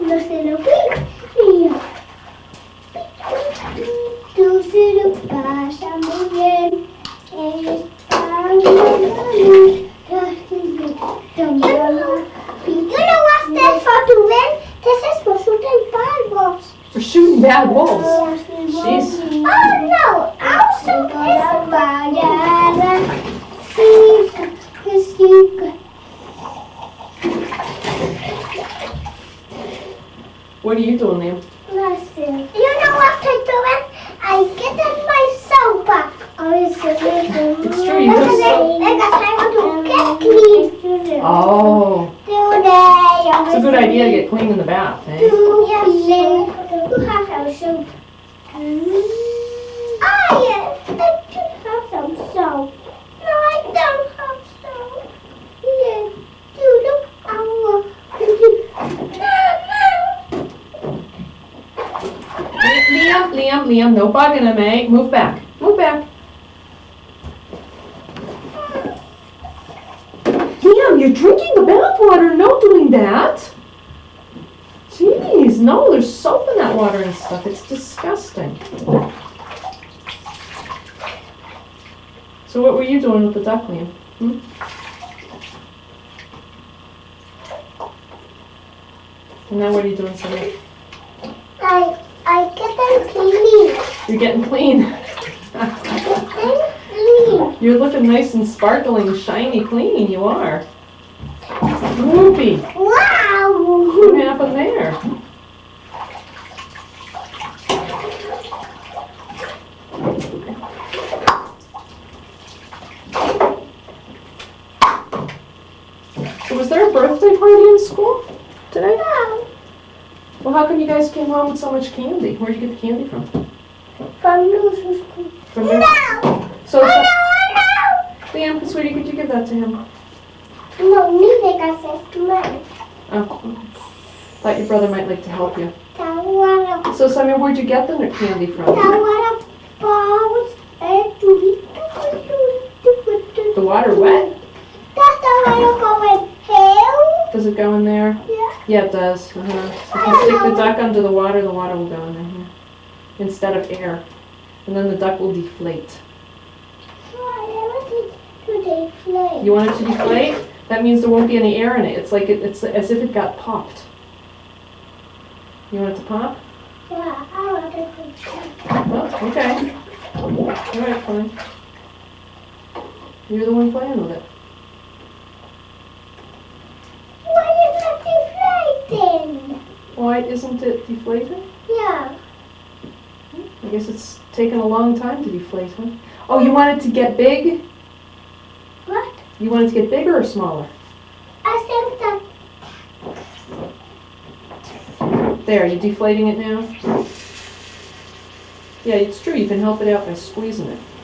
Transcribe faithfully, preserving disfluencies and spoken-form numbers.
No se lo pido. Tú se lo pasa muy bien. Está bien. You know what's that for to win? This is for shooting fireballs. For shooting bad wolves. Jeez. Oh no! Also, What are you doing, Liam? Listen. You know what I'm doing? I get in my soap back. It's true, you Because put soap. I want to get clean. Oh. Today. It's a good idea to get clean in the bath, eh? Yes. Who has our soap? Ah, yes. I do have some soap. No, I don't have soap. Yes. You look our. Liam, Liam, Liam, no bugging him, eh? Move back. Move back. Liam, you're drinking the bath water. No doing that. Jeez, no, there's soap in that water and stuff. It's disgusting. So what were you doing with the duck, Liam? Hmm? And now what are you doing, Sonia? I I get them clean. You're getting clean. Getting clean. You're looking nice and sparkling, shiny, clean. You are. Whoopee. Wow. What happened there? So was there a birthday party in school today? No. Well, how come you guys came home with so much candy? Where'd you get the candy from? From Lucy's school. From your... No. So, Oh so no, oh Liam, sweetie, could you give that to him? no. No, neither got says to mine. Oh, thought your brother might like to help you. Tawara. So, Sonia, where'd you get the candy from? Tawara. Powers. The water wet? Does the water go in hell? Does it go in there? Yeah. Yeah, it does. Uh-huh. If you stick the duck under the water, the water will go in there yeah. Instead of air. And then the duck will deflate. Why, I want it to deflate. You want it to deflate? That means there won't be any air in it. It's like it, it's as if it got popped. You want it to pop? Yeah, I want it to deflate. Oh, okay. All right, fine. You're the one playing with it. Why is it deflating? Why isn't it deflating? Yeah. I guess it's taken a long time to deflate, huh? Oh, you want it to get big? What? You want it to get bigger or smaller? I think that. There, you're deflating it now? Yeah, it's true. You can help it out by squeezing it.